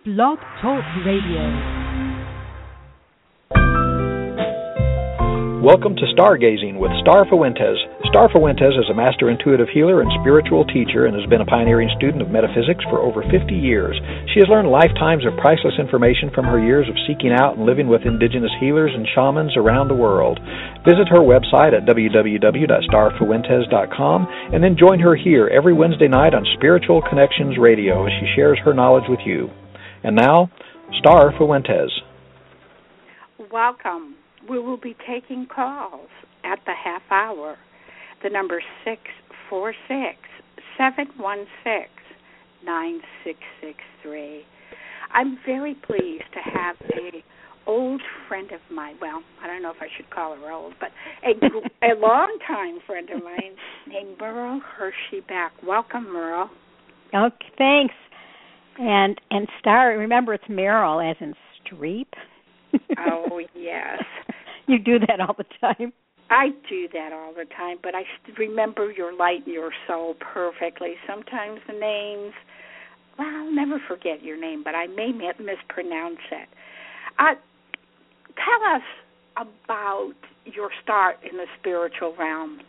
Blog Talk Radio. Welcome to Stargazing with Star Fuentes. Star Fuentes is a master intuitive healer and spiritual teacher and has been a pioneering student of metaphysics for over 50 years. She has learned lifetimes of priceless information from her years of seeking out and living with indigenous healers and shamans around the world. Visit her website at www.starfuentes.com and then join her here every Wednesday night on Spiritual Connections Radio as she shares her knowledge with you. And now, Star Fuentes. Welcome. We will be taking calls at the half hour. The number 646-716-9663. I'm very pleased to have a old friend of mine. Well, I don't know if I should call her old, but a longtime friend of mine named Merle Hershey back. Welcome, Merle. Okay, thanks. And Star, remember it's Meryl as in Streep. Oh, yes. You do that all the time. I do that all the time, but I remember your light and your soul perfectly. Sometimes the names, well, I'll never forget your name, but I may mispronounce it. Tell us about your start in the spiritual realm.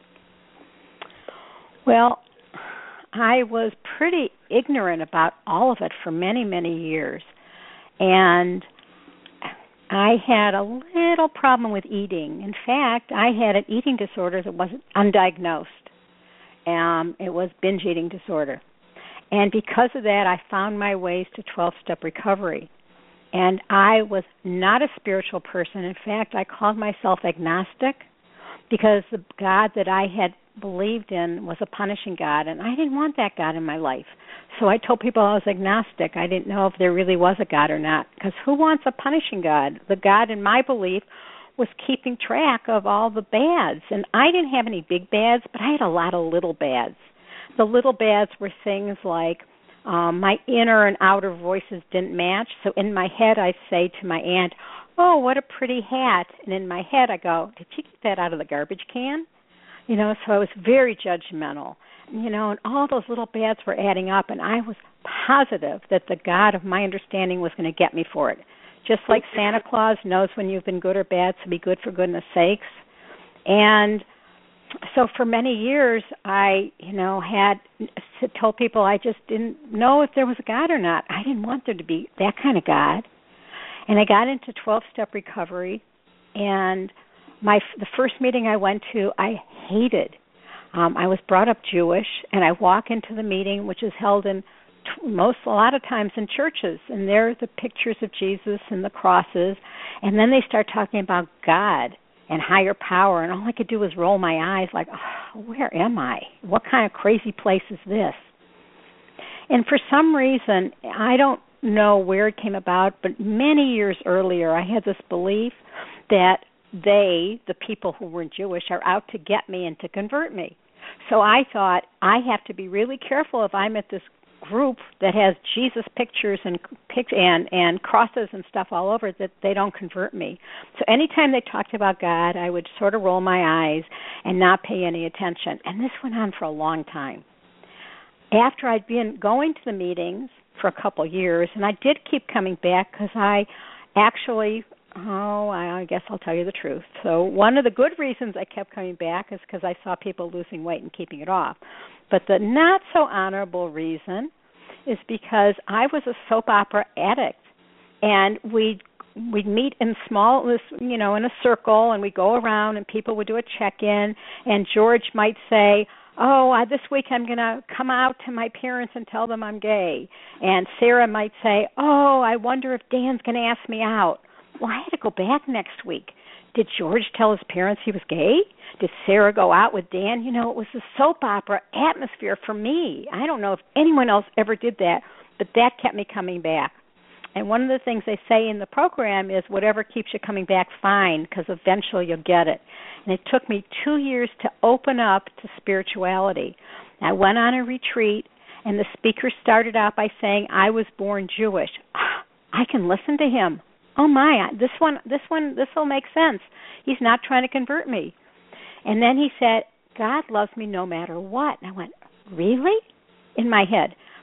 Well, I was pretty ignorant about all of it for many, many years. And I had a little problem with eating. In fact, I had an eating disorder that wasn't undiagnosed. It was binge eating disorder. And because of that, I found my ways to 12-step recovery. And I was not a spiritual person. In fact, I called myself agnostic because the God that I had believed in was a punishing God, and I didn't want that God in my life. So I told people I was agnostic. I didn't know if there really was a God or not, because who wants a punishing God? The God in my belief was keeping track of all the bads, and I didn't have any big bads, but I had a lot of little bads. The little bads were things like my inner and outer voices didn't match, so in my head I'd say to my aunt, "Oh, what a pretty hat," and in my head I go, "Did you get that out of the garbage can?" You know, so I was very judgmental, you know, and all those little bads were adding up, and I was positive that the God of my understanding was going to get me for it. Just like Santa Claus knows when you've been good or bad, so be good for goodness sakes. And so for many years, I, had told people I just didn't know if there was a God or not. I didn't want there to be that kind of God. And I got into 12-step recovery, and the first meeting I went to, I hated. I was brought up Jewish, and I walk into the meeting, which is held in a lot of times in churches, and there are the pictures of Jesus and the crosses, and then they start talking about God and higher power, and all I could do was roll my eyes like, oh, where am I? What kind of crazy place is this? And for some reason, I don't know where it came about, but many years earlier, I had this belief that the people who weren't Jewish, are out to get me and to convert me. So I thought, I have to be really careful if I'm at this group that has Jesus pictures and crosses and stuff all over, that they don't convert me. So anytime they talked about God, I would sort of roll my eyes and not pay any attention. And this went on for a long time. After I'd been going to the meetings for a couple of years, and I did keep coming back because I actually... I guess I'll tell you the truth. So one of the good reasons I kept coming back is because I saw people losing weight and keeping it off. But the not so honorable reason is because I was a soap opera addict, and we'd meet in in a circle, and we'd go around, and people would do a check-in, and George might say, this week I'm going to come out to my parents and tell them I'm gay. And Sarah might say, I wonder if Dan's going to ask me out. Well, I had to go back next week. Did George tell his parents he was gay? Did Sarah go out with Dan? It was a soap opera atmosphere for me. I don't know if anyone else ever did that, but that kept me coming back. And one of the things they say in the program is whatever keeps you coming back, fine, because eventually you'll get it. And it took me 2 years to open up to spirituality. I went on a retreat, and the speaker started out by saying, I was born Jewish. I can listen to him. Oh my, this will make sense. He's not trying to convert me. And then he said, God loves me no matter what. And I went, really? In my head.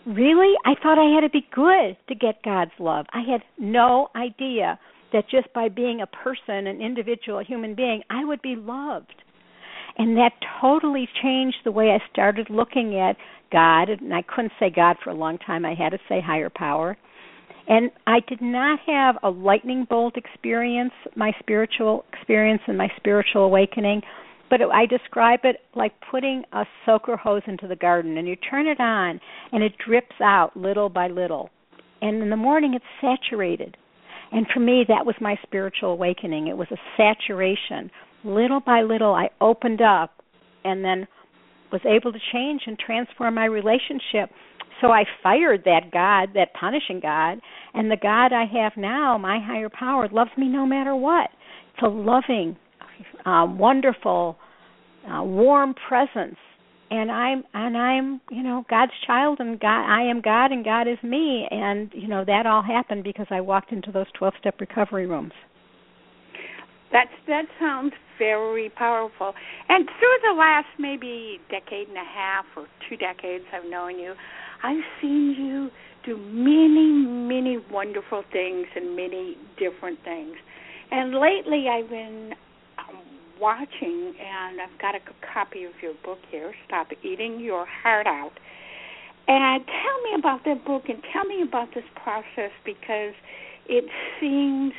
really, I thought I had to be good to get God's love. I had no idea that just by being a person, an individual, a human being, I would be loved. And that totally changed the way I started looking at God. And I couldn't say God for a long time. I had to say higher power. And I did not have a lightning bolt experience, my spiritual experience and my spiritual awakening, but I describe it like putting a soaker hose into the garden, and you turn it on, and it drips out little by little. And in the morning, it's saturated. And for me, that was my spiritual awakening. It was a saturation. Little by little, I opened up and then was able to change and transform my relationship. So I fired that God, that punishing God, and the God I have now, my higher power, loves me no matter what. It's a loving, wonderful, warm presence, and I'm God's child, and I am God, and God is me, and that all happened because I walked into those 12-step recovery rooms. That sounds very powerful. And through the last maybe decade and a half or 2 decades I've known you, I've seen you do many, many wonderful things and many different things. And lately I've been watching, and I've got a copy of your book here, Stop Eating Your Heart Out. And tell me about that book and tell me about this process, because it seems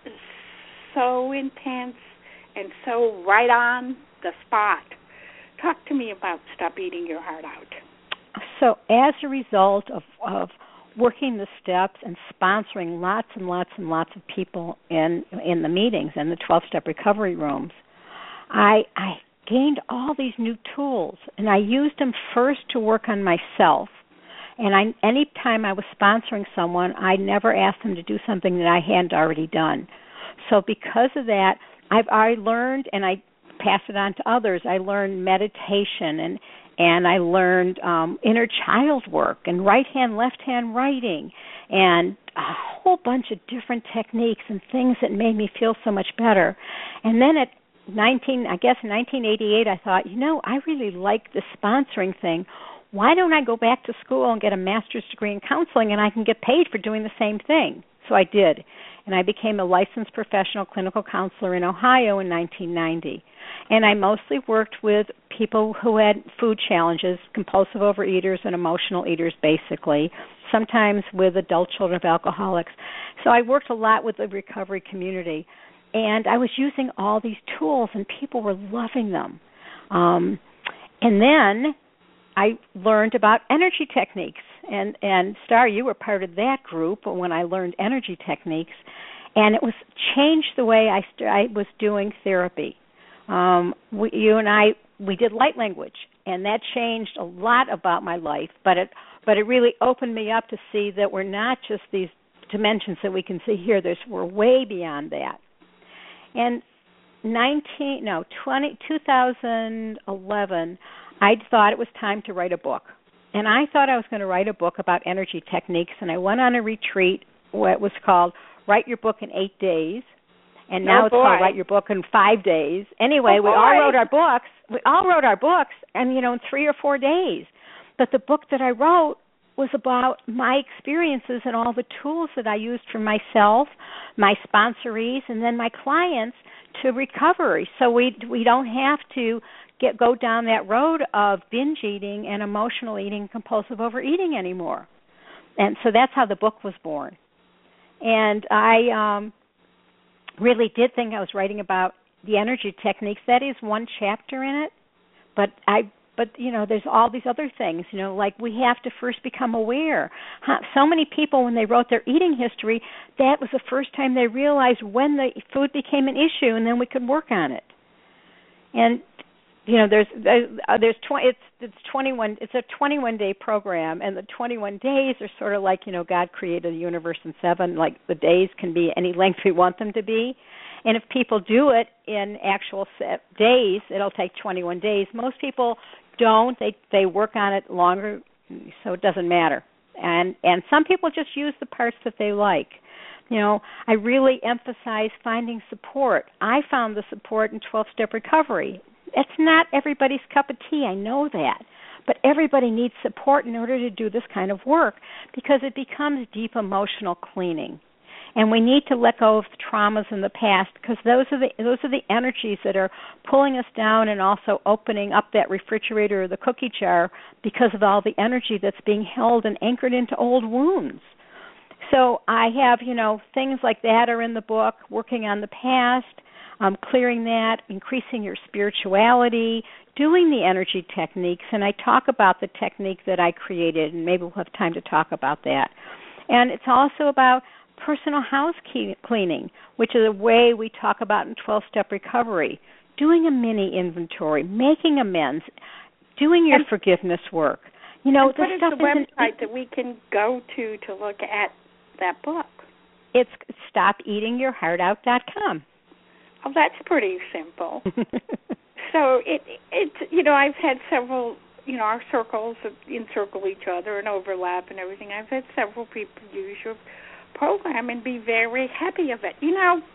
so intense and so right on the spot. Talk to me about Stop Eating Your Heart Out. So as a result of working the steps and sponsoring lots and lots and lots of people in the meetings and the 12-step recovery rooms, I gained all these new tools, and I used them first to work on myself. And any time I was sponsoring someone, I never asked them to do something that I hadn't already done. So because of that, I learned, and I pass it on to others, I learned meditation, and I learned inner child work and right-hand, left-hand writing, and a whole bunch of different techniques and things that made me feel so much better. And then in 1988, I thought, I really like this sponsoring thing. Why don't I go back to school and get a master's degree in counseling, and I can get paid for doing the same thing? So I did, and I became a licensed professional clinical counselor in Ohio in 1990. And I mostly worked with people who had food challenges, compulsive overeaters and emotional eaters, basically, sometimes with adult children of alcoholics. So I worked a lot with the recovery community. And I was using all these tools, and people were loving them. And then I learned about energy techniques. And Star, you were part of that group when I learned energy techniques. And it was changed the way I was doing therapy. You and I, we did light language, and that changed a lot about my life. But it really opened me up to see that we're not just these dimensions that we can see here. We're way beyond that. In 2011, I thought it was time to write a book. And I thought I was going to write a book about energy techniques, and I went on a retreat, what was called Write Your Book in 8 Days. And now it's called Write Your Book in 5 days. Anyway, we all wrote our books. And, in 3 or 4 days. But the book that I wrote was about my experiences and all the tools that I used for myself, my sponsorees, and then my clients to recovery. So we don't have to go down that road of binge eating and emotional eating, compulsive overeating anymore. And so that's how the book was born. And I really did think I was writing about the energy techniques. That is one chapter in it, but there's all these other things, like we have to first become aware. So many people, when they wrote their eating history, that was the first time they realized when the food became an issue, and then we could work on it. And it's 21. It's a 21-day program, and the 21 days are sort of like God created the universe in 7. Like the days can be any length we want them to be. And if people do it in actual days, it'll take 21 days. Most people don't. They work on it longer, so it doesn't matter. And some people just use the parts that they like. I really emphasize finding support. I found the support in 12-step recovery. It's not everybody's cup of tea. I know that. But everybody needs support in order to do this kind of work because it becomes deep emotional cleaning. And we need to let go of the traumas in the past because those are the energies that are pulling us down and also opening up that refrigerator or the cookie jar because of all the energy that's being held and anchored into old wounds. So I have, things like that are in the book, working on the past, clearing that, increasing your spirituality, doing the energy techniques, and I talk about the technique that I created, and maybe we'll have time to talk about that. And it's also about personal house cleaning, which is a way we talk about in 12-step recovery, doing a mini inventory, making amends, doing your forgiveness work. What is the website that we can go to look at that book? It's StopEatingYourHeartOut.com. Oh, that's pretty simple. So it's I've had several, our circles encircle each other and overlap and everything. I've had several people use your program and be very happy of it.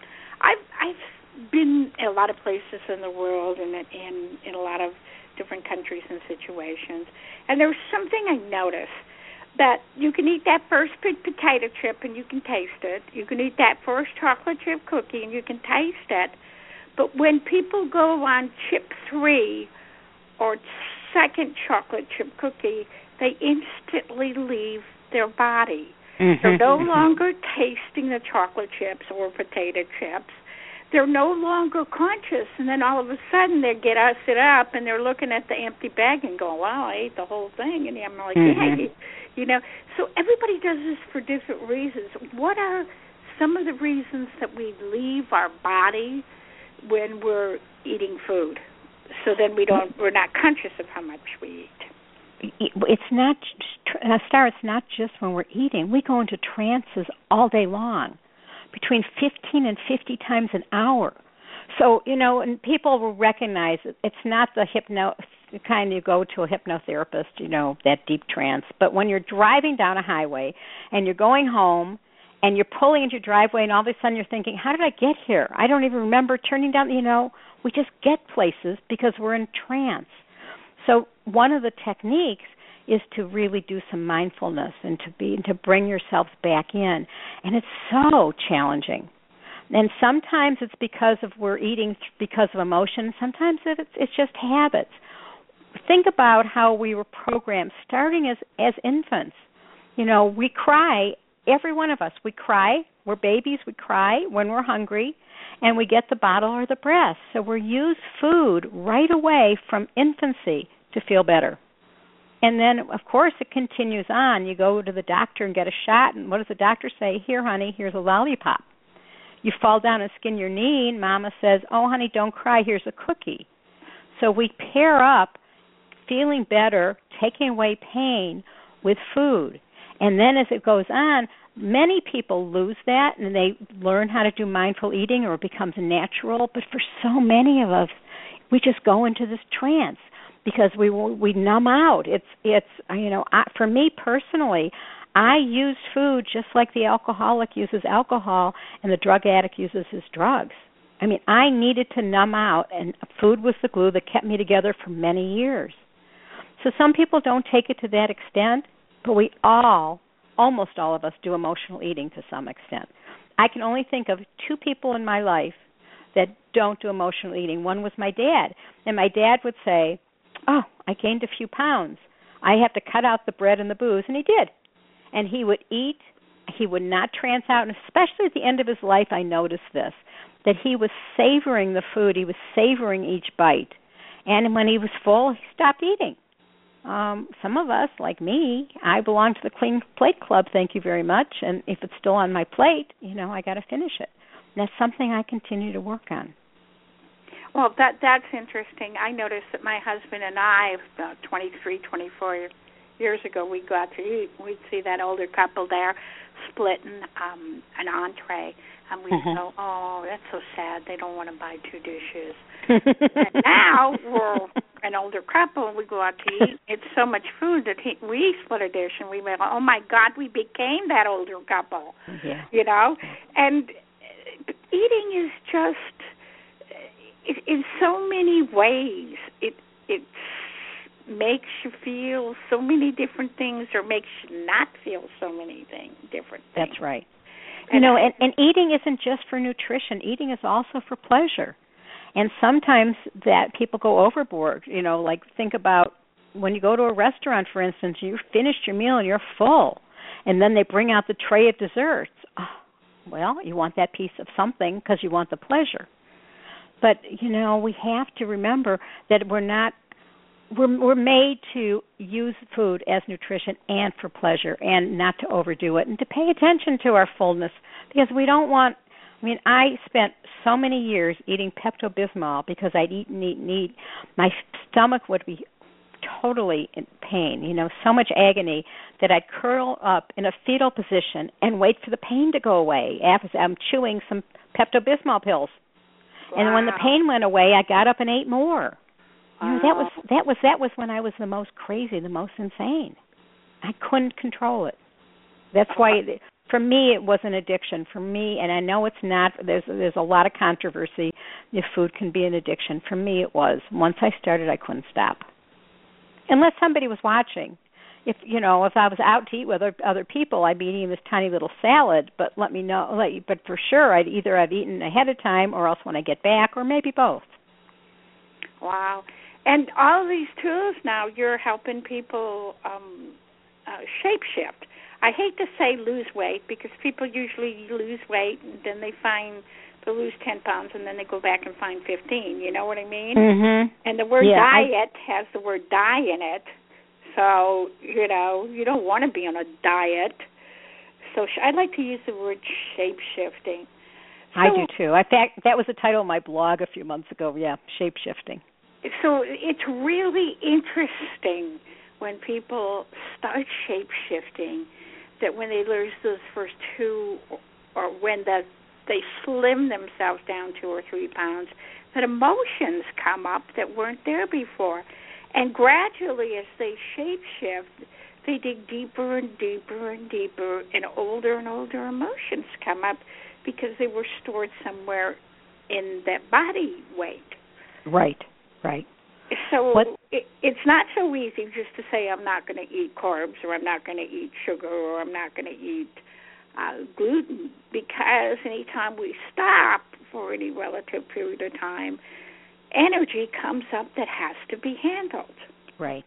I've been in a lot of places in the world and in a lot of different countries and situations, and there's something I noticed, that you can eat that first big potato chip and you can taste it. You can eat that first chocolate chip cookie and you can taste it. But when people go on chip 3 or second chocolate chip cookie, they instantly leave their body. Mm-hmm. They're no longer tasting the chocolate chips or potato chips. They're no longer conscious, and then all of a sudden they sit up and they're looking at the empty bag and going, "Wow, I ate the whole thing." And I'm like, mm-hmm. Yeah, So everybody does this for different reasons. What are some of the reasons that we leave our body when we're eating food? So then we're not conscious of how much we eat. It's not, Star, it's not just when we're eating. We go into trances all day long, between 15 and 50 times an hour. So, and people will recognize it's not the kind you go to a hypnotherapist, that deep trance. But when you're driving down a highway and you're going home and you're pulling into your driveway and all of a sudden you're thinking, how did I get here? I don't even remember turning down, we just get places because we're in trance. So one of the techniques is to really do some mindfulness and to bring yourselves back in. And it's so challenging. And sometimes it's because we're eating because of emotion. Sometimes it's just habits. Think about how we were programmed, starting as infants. We cry, every one of us. We cry. We're babies. We cry when we're hungry, and we get the bottle or the breast. So we use food right away from infancy to feel better. And then, of course, it continues on. You go to the doctor and get a shot, and what does the doctor say? Here, honey, here's a lollipop. You fall down and skin your knee, and Mama says, oh, honey, don't cry, here's a cookie. So we pair up feeling better, taking away pain with food. And then as it goes on, many people lose that, and they learn how to do mindful eating, or it becomes natural. But for so many of us, we just go into this trance because we numb out. For me personally, I use food just like the alcoholic uses alcohol and the drug addict uses his drugs. I needed to numb out, and food was the glue that kept me together for many years. So some people don't take it to that extent, but we almost all of us do emotional eating to some extent. I can only think of 2 people in my life that don't do emotional eating. One was my dad, and my dad would say, oh, I gained a few pounds. I have to cut out the bread and the booze, and he did. And he would eat. He would not trance out, and especially at the end of his life, I noticed this, that he was savoring the food. He was savoring each bite. And when he was full, he stopped eating. Some of us, like me, I belong to the Clean Plate Club, thank you very much, and if it's still on my plate, I got to finish it. And that's something I continue to work on. Well, that's interesting. I noticed that my husband and I, about 23, 24 years ago, we'd go out to eat. We'd see that older couple there splitting an entree, and we'd go, oh, that's so sad. They don't want to buy 2 dishes. And now we're an older couple, and we go out to eat. It's so much food that we split a dish, and we went, oh, my God, we became that older couple, And eating is just, in so many ways, it's makes you feel so many different things or makes you not feel so many different things. That's right. And eating isn't just for nutrition. Eating is also for pleasure. And sometimes that people go overboard, like think about when you go to a restaurant, for instance, you've finished your meal and you're full, and then they bring out the tray of desserts. Oh, well, you want that piece of something because you want the pleasure. But, we have to remember that we're made to use food as nutrition and for pleasure and not to overdo it and to pay attention to our fullness because we don't want, I spent so many years eating Pepto-Bismol because I'd eat and eat and eat. My stomach would be totally in pain, so much agony that I'd curl up in a fetal position and wait for the pain to go away after I'm chewing some Pepto-Bismol pills. Wow. And when the pain went away, I got up and ate more. Wow. That was when I was the most crazy, the most insane. I couldn't control it. That's why, for me, it was an addiction. For me, and I know it's not. There's a lot of controversy if food can be an addiction. For me, it was. Once I started, I couldn't stop, unless somebody was watching. If I was out to eat with other people, I'd be eating this tiny little salad. But let me know. But for sure, I'd either have eaten ahead of time, or else when I get back, or maybe both. Wow. And all these tools now, you're helping people shape-shift. I hate to say lose weight because people usually lose weight and then they lose 10 pounds and then they go back and find 15. You know what I mean? Mm-hmm. And the word diet has the word die in it. So, you don't want to be on a diet. So I'd like to use the word shape-shifting. I do too. In fact, that was the title of my blog a few months ago. Yeah, shape-shifting. So it's really interesting when people start shape-shifting that when they lose those first 2 or when they slim themselves down 2 or 3 pounds, that emotions come up that weren't there before. And gradually as they shape-shift, they dig deeper and deeper and deeper, and older emotions come up because they were stored somewhere in that body weight. Right. So it's not so easy just to say I'm not going to eat carbs or I'm not going to eat sugar or I'm not going to eat gluten, because anytime we stop for any relative period of time, energy comes up that has to be handled. Right.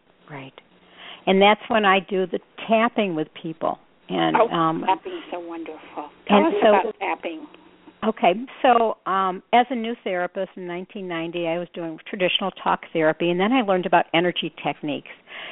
And that's when I do the tapping with people. And tapping is so wonderful. Tell us about tapping. Okay, so as a new therapist in 1990, I was doing traditional talk therapy, and then I learned about energy techniques.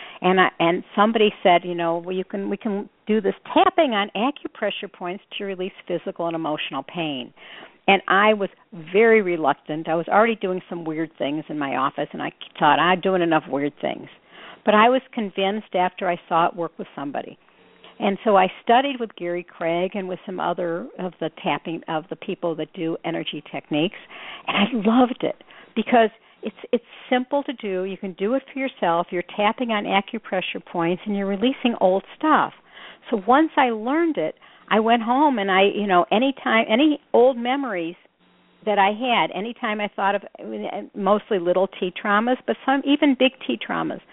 And somebody said, we can do this tapping on acupressure points to release physical and emotional pain. And I was very reluctant. I was already doing some weird things in my office, and I thought I'm doing enough weird things. But I was convinced after I saw it work with somebody. And so I studied with Gary Craig and with some other of the tapping of the people that do energy techniques, and I loved it because it's simple to do. You can do it for yourself. You're tapping on acupressure points and you're releasing old stuff. So once I learned it, I went home and any old memories that I had, anytime I thought of mostly little T traumas, but some even big T traumas,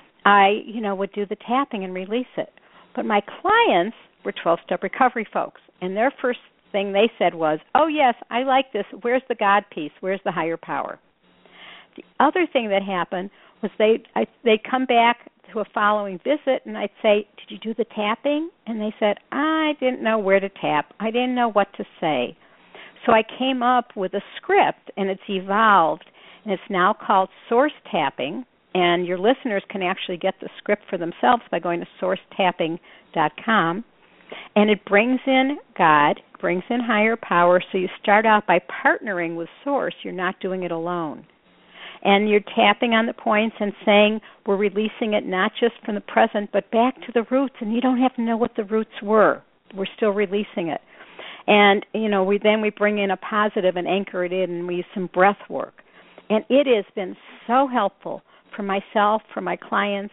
I would do the tapping and release it. But my clients were 12-step recovery folks, and their first thing they said was, oh, yes, I like this. Where's the God piece? Where's the higher power? The other thing that happened was they'd come back to a following visit, and I'd say, did you do the tapping? And they said, I didn't know where to tap. I didn't know what to say. So I came up with a script, and it's evolved, and it's now called Source Tapping. And your listeners can actually get the script for themselves by going to sourcetapping.com. And it brings in God, brings in higher power. So you start out by partnering with Source. You're not doing it alone. And you're tapping on the points and saying we're releasing it not just from the present, but back to the roots. And you don't have to know what the roots were. We're still releasing it. And, we bring in a positive and anchor it in, and we use some breath work. And it has been so helpful for myself, for my clients.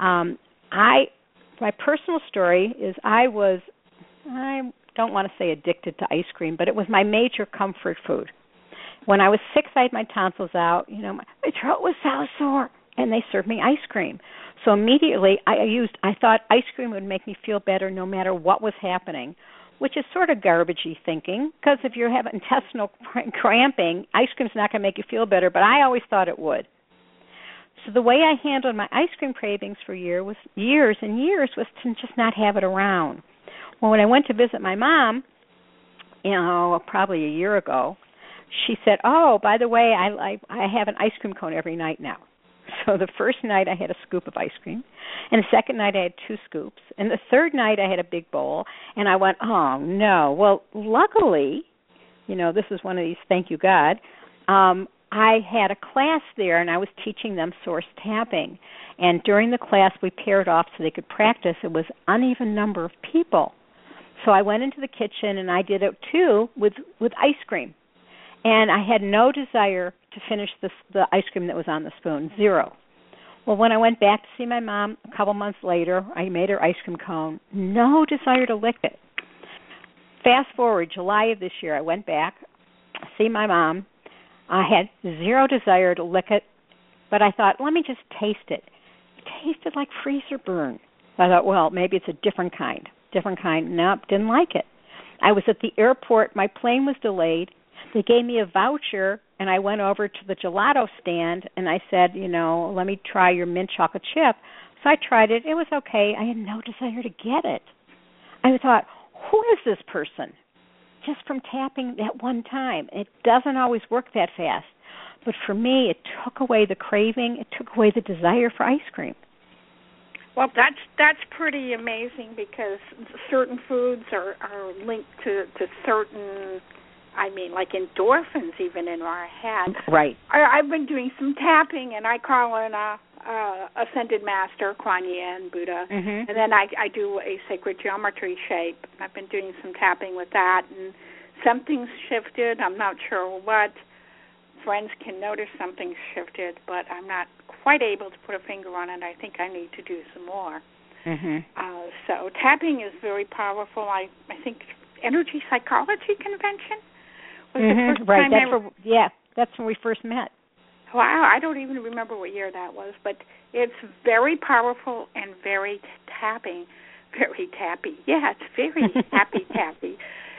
My personal story is I don't want to say addicted to ice cream, but it was my major comfort food. When I was 6, I had my tonsils out. My throat was so sore, and they served me ice cream. So immediately I thought ice cream would make me feel better no matter what was happening, which is sort of garbagey thinking, because if you have intestinal cramping, ice cream's not going to make you feel better, but I always thought it would. So the way I handled my ice cream cravings for years and years was to just not have it around. Well, when I went to visit my mom, probably a year ago, she said, "Oh, by the way, I have an ice cream cone every night now." So the first night I had a scoop of ice cream, and the second night I had 2 scoops, and the third night I had a big bowl, and I went, "Oh, no." Well, luckily, this is one of these thank you God, I had a class there, and I was teaching them source tapping. And during the class, we paired off so they could practice. It was an uneven number of people. So I went into the kitchen, and I did it, too, with ice cream. And I had no desire to finish the ice cream that was on the spoon, 0. Well, when I went back to see my mom a couple months later, I made her ice cream cone, no desire to lick it. Fast forward, July of this year, I went back, see my mom. I had 0 desire to lick it, but I thought, let me just taste it. It tasted like freezer burn. I thought, well, maybe it's a different kind. Nope, didn't like it. I was at the airport. My plane was delayed. They gave me a voucher, and I went over to the gelato stand, and I said, let me try your mint chocolate chip. So I tried it. It was okay. I had no desire to get it. I thought, who is this person? Just from tapping at one time. It doesn't always work that fast. But for me, it took away the craving. It took away the desire for ice cream. Well, that's pretty amazing, because certain foods are linked to certain, like endorphins even in our head. Right. I've been doing some tapping, and I call in Ascended Master, Kuan Yin, Buddha, and then I do a sacred geometry shape. I've been doing some tapping with that, and something's shifted. I'm not sure what. Friends can notice something's shifted, but I'm not quite able to put a finger on it. I think I need to do some more. So tapping is very powerful. I think Energy Psychology Convention was the first time. That's when we first met. Wow, I don't even remember what year that was, but it's very powerful and very tapping. Very tappy. Yeah, it's very tappy.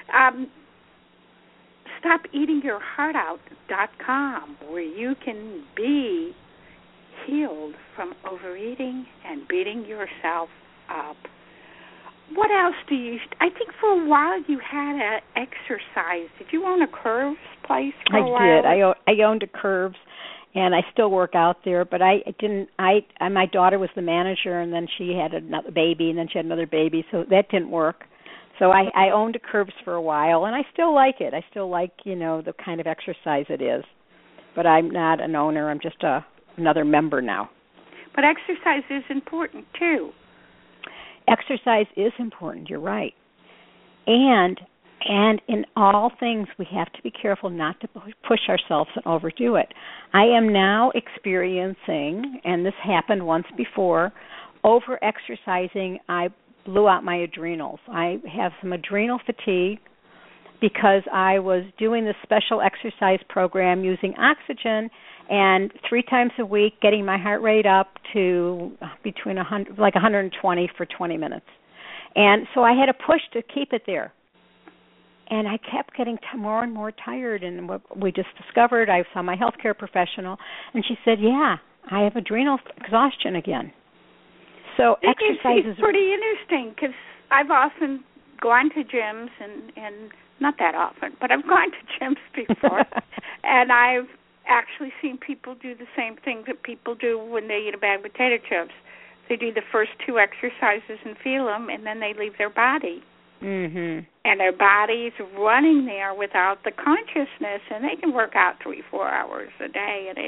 StopEatingYourHeartOut.com, where you can be healed from overeating and beating yourself up. What else I think for a while you had an exercise. Did you own a Curves place for a while? I did. I owned a Curves, and I still work out there, but I didn't. My daughter was the manager, and then she had another baby, and then she had another baby, so that didn't work. So I owned a Curves for a while, and I still like it. I still like, the kind of exercise it is. But I'm not an owner. I'm just another member now. But exercise is important, too. Exercise is important. You're right. And in all things, we have to be careful not to push ourselves and overdo it. I am now experiencing, and this happened once before, over-exercising. I blew out my adrenals. I have some adrenal fatigue because I was doing this special exercise program using oxygen, and 3 times a week getting my heart rate up to between 120 for 20 minutes. And so I had to push to keep it there. And I kept getting more and more tired, and what we just discovered, I saw my healthcare professional, and she said, yeah, I have adrenal exhaustion again. So exercise is pretty interesting, because I've often gone to gyms, and not that often, but I've gone to gyms before, and I've actually seen people do the same thing that people do when they eat a bag of potato chips. They do the first 2 exercises and feel them, and then they leave their body. And their body's running there without the consciousness, and they can work out 3-4 hours a day, and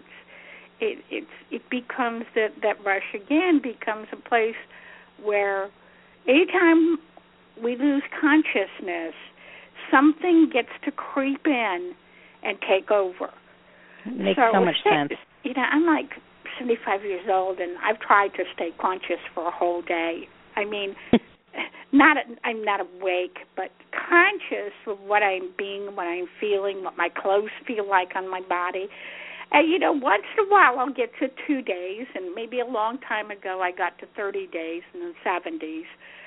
it becomes that rush again becomes a place where anytime we lose consciousness, something gets to creep in and take over. Makes so much sense. I'm like 75 years old, and I've tried to stay conscious for a whole day. I mean, I'm not awake, but conscious of what I'm being, what I'm feeling, what my clothes feel like on my body. And, once in a while I'll get to 2 days, and maybe a long time ago I got to 30 days in the 70s.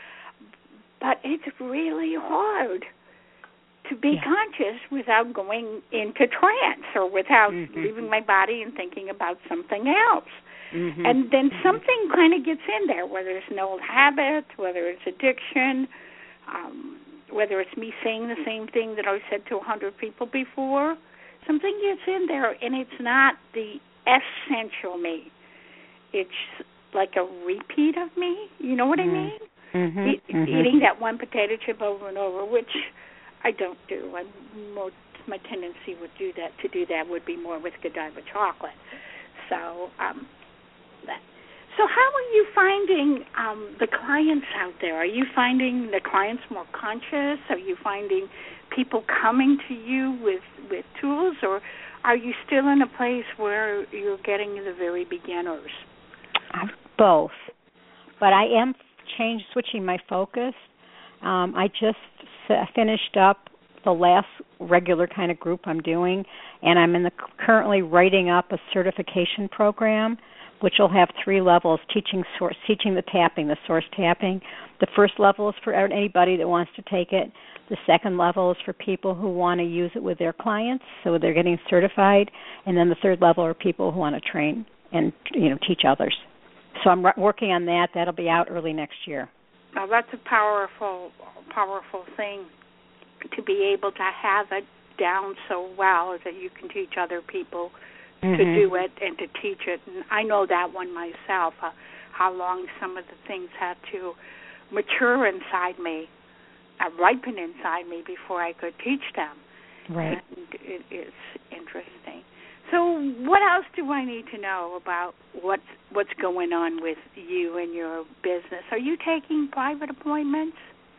But it's really hard to be conscious without going into trance or without leaving my body and thinking about something else. And then something kind of gets in there, whether it's an old habit, whether it's addiction, whether it's me saying the same thing that I said to 100 people before. Something gets in there, and it's not the essential me. It's like a repeat of me. You know what I mean? Eating that one potato chip over and over, which I don't do. My tendency would do that would be more with Godiva chocolate. So, So how are you finding the clients out there? Are you finding the clients more conscious? Are you finding people coming to you with tools, or are you still in a place where you're getting the very beginners? Both. But I am switching my focus. I just finished up the last regular kind of group I'm doing, and I'm currently writing up a certification program, which will have 3 levels, teaching the tapping, the source tapping. The first level is for anybody that wants to take it. The second level is for people who want to use it with their clients, so they're getting certified. And then the third level are people who want to train and teach others. So I'm working on that. That'll be out early next year. Now that's a powerful thing, to be able to have it down so well that you can teach other people to do it and to teach it. And I know that one myself, how long some of the things had to mature inside me, ripen inside me before I could teach them. Right. And it is interesting. So what else do I need to know about what's going on with you and your business? Are you taking private appointments?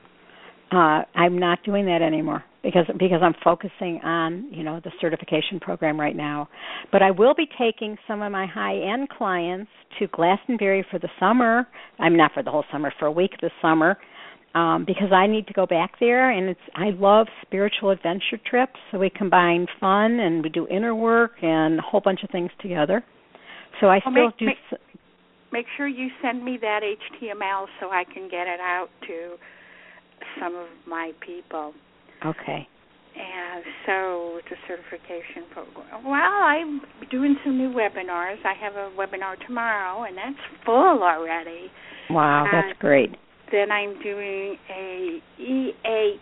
I'm not doing that anymore because I'm focusing on, the certification program right now. But I will be taking some of my high-end clients to Glastonbury for the summer. I'm not for the whole summer, for a week this summer, because I need to go back there. And I love spiritual adventure trips, so we combine fun and we do inner work and a whole bunch of things together. So I Make sure you send me that HTML so I can get it out to some of my people. Okay. And so it's a certification program. Well, I'm doing some new webinars. I have a webinar tomorrow, and that's full already. Wow, that's great. Then I'm doing a E8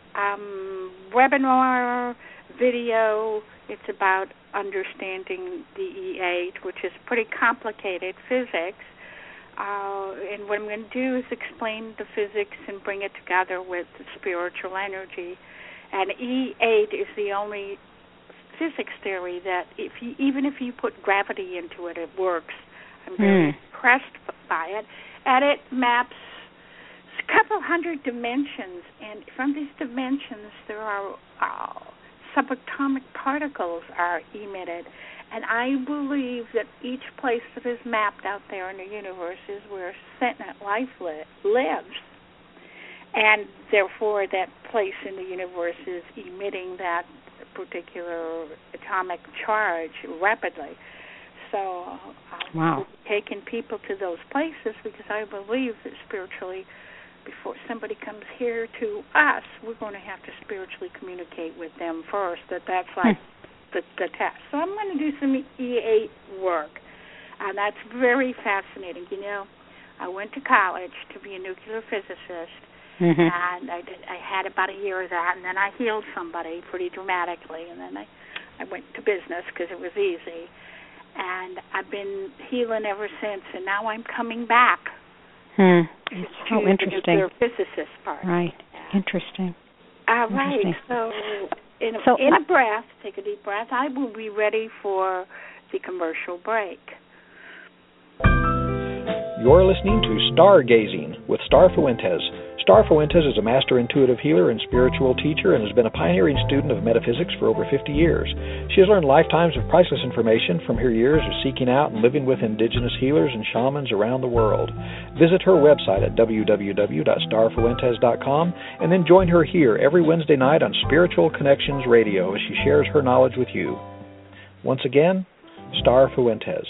webinar video. It's about understanding the E8, which is pretty complicated physics. And what I'm going to do is explain the physics and bring it together with the spiritual energy. And E8 is the only physics theory that even if you put gravity into it, it works. I'm very impressed by it. And it maps a couple hundred dimensions. And from these dimensions, there are subatomic particles are emitted. And I believe that each place that is mapped out there in the universe is where sentient life lives. And therefore, that place in the universe is emitting that particular atomic charge rapidly. So I'm taking people to those places because I believe that spiritually, before somebody comes here to us, we're going to have to spiritually communicate with them first. That's like the test. So I'm going to do some E8 work, and that's very fascinating. I went to college to be a nuclear physicist, and I had about a year of that, and then I healed somebody pretty dramatically, and then I went to business because it was easy, and I've been healing ever since, and now I'm coming back. It's so interesting. The nuclear physicist part. Right. Interesting. All right. So in a breath, take a deep breath. I will be ready for the commercial break. You're listening to Stargazing with Star Fuentes. Star Fuentes is a master intuitive healer and spiritual teacher and has been a pioneering student of metaphysics for over 50 years. She has learned lifetimes of priceless information from her years of seeking out and living with indigenous healers and shamans around the world. Visit her website at www.starfuentes.com and then join her here every Wednesday night on Spiritual Connections Radio as she shares her knowledge with you. Once again, Star Fuentes.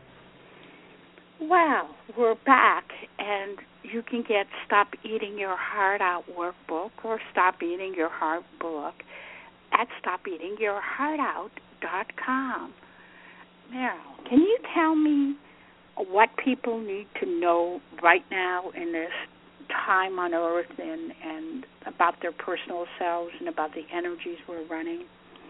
Well, we're back, and you can get Stop Eating Your Heart Out workbook or Stop Eating Your Heart book at StopEatingYourHeartOut.com. Now, can you tell me what people need to know right now in this time on Earth and about their personal selves and about the energies we're running?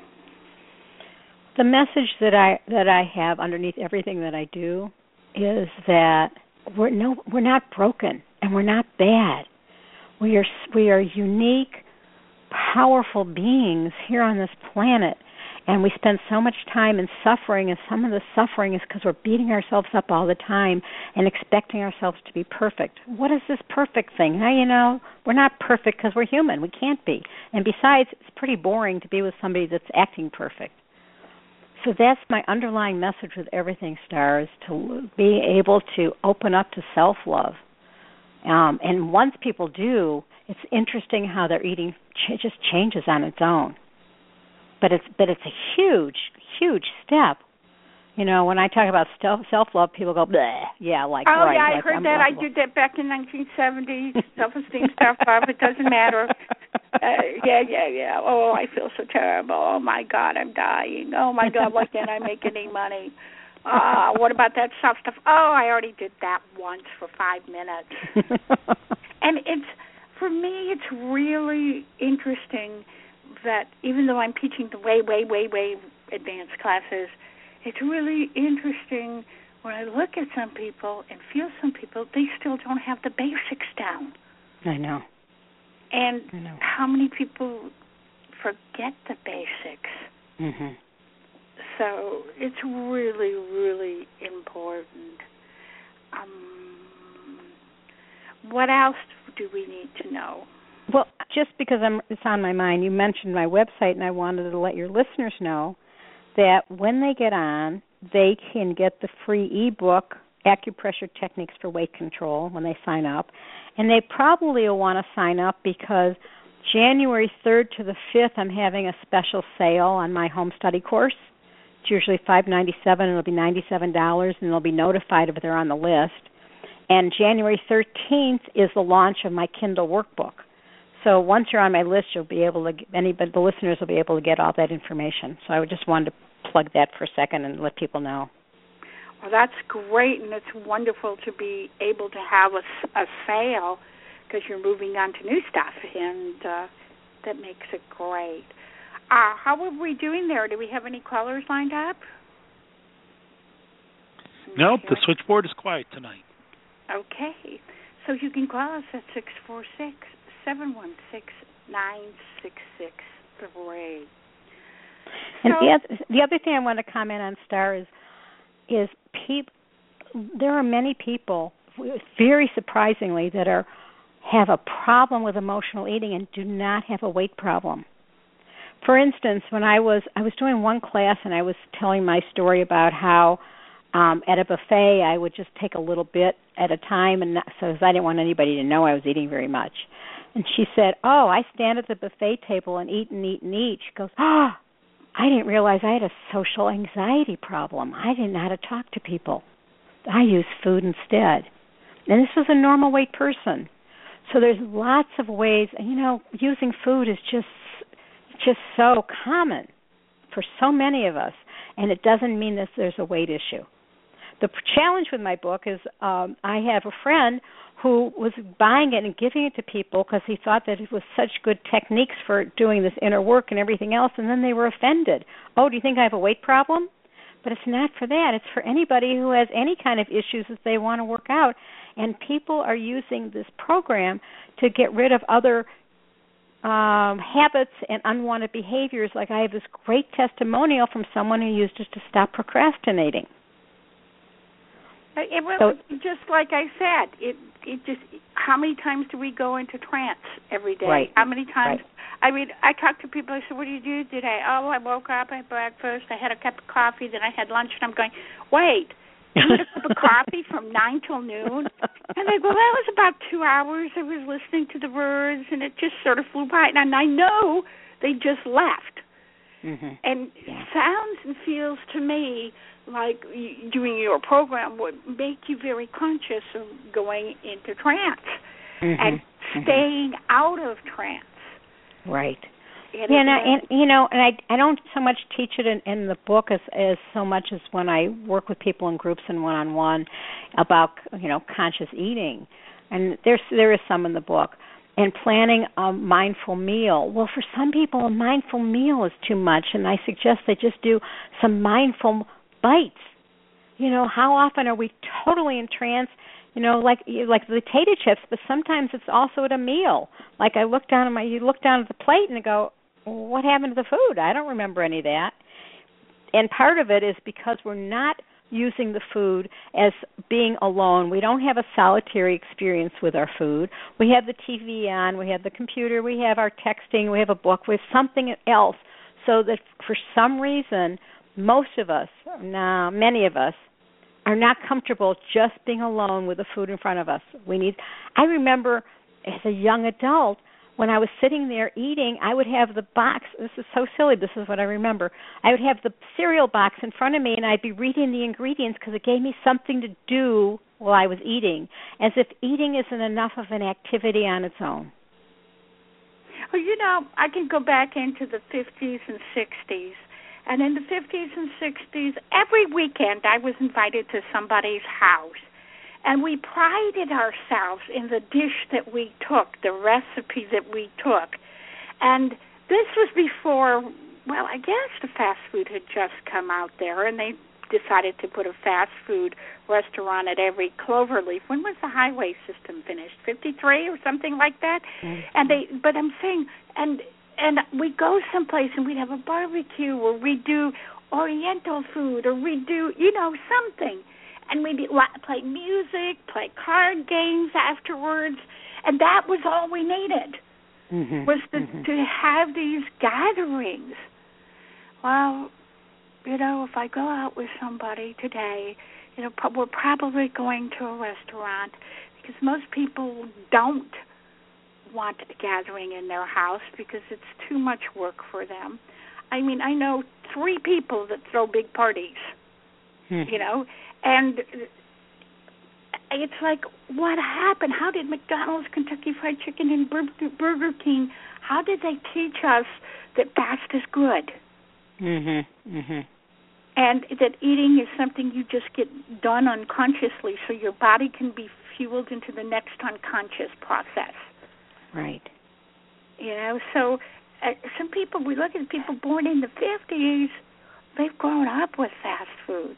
The message that I have underneath everything that I do is that we're not broken and we're not bad. We are unique, powerful beings here on this planet, and we spend so much time in suffering, and some of the suffering is because we're beating ourselves up all the time and expecting ourselves to be perfect. What is this perfect thing? Now, we're not perfect because we're human. We can't be. And besides, it's pretty boring to be with somebody that's acting perfect. So that's my underlying message with everything, Star, is to be able to open up to self-love. And once people do, it's interesting how their eating just changes on its own. But it's a huge, huge step. When I talk about self-love, people go, bleh. Yeah, like, oh, right. Yeah, I like, heard that. I did that back in 1970s. Self-esteem, self-love, it doesn't matter. Yeah. Oh, I feel so terrible. Oh, my God, I'm dying. Oh, my God, why can't I make any money? What about that self stuff? Oh, I already did that once for 5 minutes. And for me, it's really interesting that even though I'm teaching the way advanced classes, it's really interesting when I look at some people and feel some people, they still don't have the basics down. I know. And how many people forget the basics? Mm-hmm. So it's really, really important. What else do we need to know? Well, just because it's on my mind, you mentioned my website, and I wanted to let your listeners know that when they get on, they can get the free ebook, Acupressure Techniques for Weight Control, when they sign up. And they probably will want to sign up because January 3rd to the 5th, I'm having a special sale on my home study course. It's usually $5.97, and it'll be $97, and they'll be notified if they're on the list. And January 13th is the launch of my Kindle workbook. So once you're on my list, you'll be able to, the listeners will be able to get all that information. So I just wanted to plug that for a second and let people know. Well, that's great, and it's wonderful to be able to have a sale because you're moving on to new stuff, and that makes it great. How are we doing there? Do we have any callers lined up? Nope, the switchboard is quiet tonight. Okay, so you can call us at 646-716-9663. And the other thing I want to comment on, Star, is there are many people, very surprisingly, that have a problem with emotional eating and do not have a weight problem. For instance, when I was doing one class and I was telling my story about how at a buffet I would just take a little bit at a time, and so I didn't want anybody to know I was eating very much. And she said, "Oh, I stand at the buffet table and eat and eat and eat." She goes, "Oh, I didn't realize I had a social anxiety problem. I didn't know how to talk to people. I use food instead." And this was a normal weight person. So there's lots of ways, using food is just so common for so many of us, and it doesn't mean that there's a weight issue. The challenge with my book is I have a friend who was buying it and giving it to people because he thought that it was such good techniques for doing this inner work and everything else, and then they were offended. "Oh, do you think I have a weight problem?" But it's not for that. It's for anybody who has any kind of issues that they want to work out. And people are using this program to get rid of other habits and unwanted behaviors. Like I have this great testimonial from someone who used it to stop procrastinating. Just like I said, it just, how many times do we go into trance every day? Right. How many times? Right. I mean, I talk to people, I said, "What do you do today?" "Oh, I woke up, I had breakfast, I had a cup of coffee, then I had lunch," and I'm going, "Wait, you had a cup of coffee from 9 till noon?" And they go, "Well, that was about 2 hours. I was listening to the birds, and it just sort of flew by." And I know they just left. And sounds and feels to me like doing your program would make you very conscious of going into trance and staying out of trance. Right. And I don't so much teach it in the book as so much as when I work with people in groups and one-on-one about, conscious eating. And there is some in the book. And planning a mindful meal. Well, for some people, a mindful meal is too much, and I suggest they just do some mindful bites. How often are we totally in trance? Like the potato chips, but sometimes it's also at a meal. Like you look down at the plate and go, what happened to the food? I don't remember any of that. And part of it is because we're not using the food as being alone. We don't have a solitary experience with our food. We have the TV on, we have the computer, we have our texting, we have a book, we have something else. So that for some reason, many of us, are not comfortable just being alone with the food in front of us. I remember as a young adult, when I was sitting there eating, I would have the box. This is so silly. This is what I remember. I would have the cereal box in front of me, and I'd be reading the ingredients because it gave me something to do while I was eating, as if eating isn't enough of an activity on its own. Well, I can go back into the 50s and 60s. And in the 50s and 60s, every weekend I was invited to somebody's house. And we prided ourselves in the dish that we took, the recipe that we took. And this was before, I guess the fast food had just come out there, and they decided to put a fast food restaurant at every Cloverleaf. When was the highway system finished? 53 or something like that? But I'm saying, and we go someplace and we'd have a barbecue, or we do Oriental food, or we do, something. And we'd play music, play card games afterwards, and that was all we needed, was to have these gatherings. Well, if I go out with somebody today, we're probably going to a restaurant, because most people don't want a gathering in their house because it's too much work for them. I mean, I know 3 people that throw big parties, and it's like, what happened? How did McDonald's, Kentucky Fried Chicken, and Burger King, how did they teach us that fast is good? And that eating is something you just get done unconsciously, so your body can be fueled into the next unconscious process. Right. So some people, we look at people born in the 50s, they've grown up with fast food.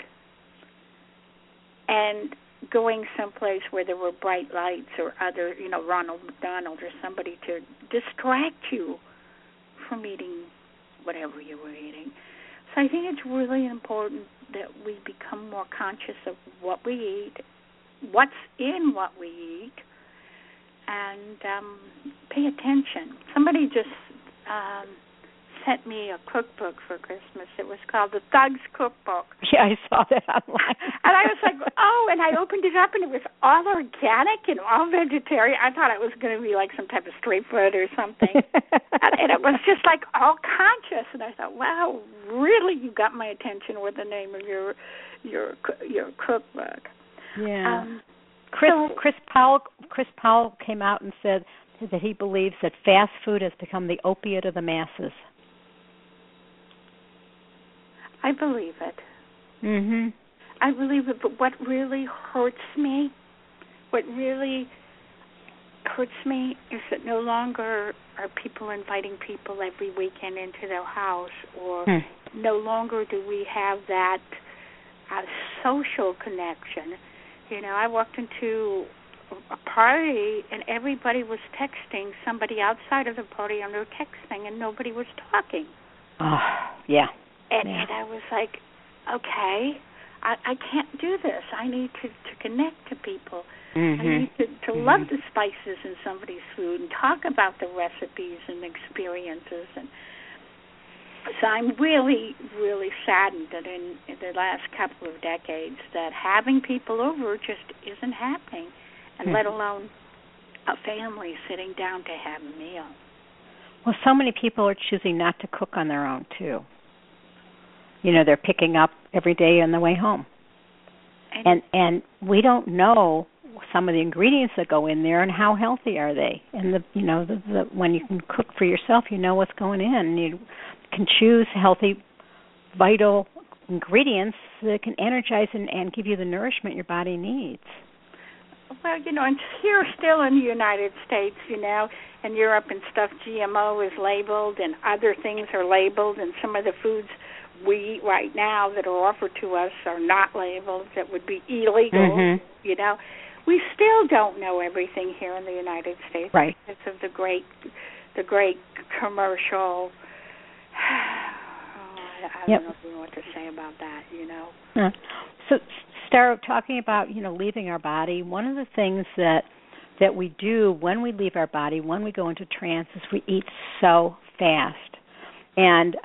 And going someplace where there were bright lights or other, Ronald McDonald or somebody to distract you from eating whatever you were eating. So I think it's really important that we become more conscious of what we eat, what's in what we eat, and pay attention. Somebody just sent me a cookbook for Christmas. It was called The Thug's Cookbook. Yeah, I saw that online. And I was like, and I opened it up, and it was all organic and all vegetarian. I thought it was going to be like some type of street food or something. and it was just like all conscious. And I thought, wow, really, you got my attention with the name of your cookbook. Yeah. Chris Powell came out and said that he believes that fast food has become the opiate of the masses. I believe it. I believe it, but what really hurts me is that no longer are people inviting people every weekend into their house, or no longer do we have that social connection. I walked into a party and everybody was texting somebody outside of the party, and they were texting and nobody was talking. Oh, yeah. And I was like, okay, I can't do this. I need to connect to people. I need to love the spices in somebody's food and talk about the recipes and experiences. And so I'm really, really saddened that in the last couple of decades that having people over just isn't happening, and let alone a family sitting down to have a meal. Well, so many people are choosing not to cook on their own, too. they're picking up every day on the way home. And we don't know some of the ingredients that go in there and how healthy are they. And the when you can cook for yourself, you know what's going in. And you can choose healthy, vital ingredients that can energize and give you the nourishment your body needs. Well, and here still in the United States, and Europe and stuff, GMO is labeled and other things are labeled, and some of the foods we eat right now that are offered to us are not labeled, that would be illegal, We still don't know everything here in the United States, right? Because of the great commercial. I don't know what to say about that, So, Star, talking about leaving our body, one of the things that we do when we leave our body, when we go into trance, is we eat so fast, and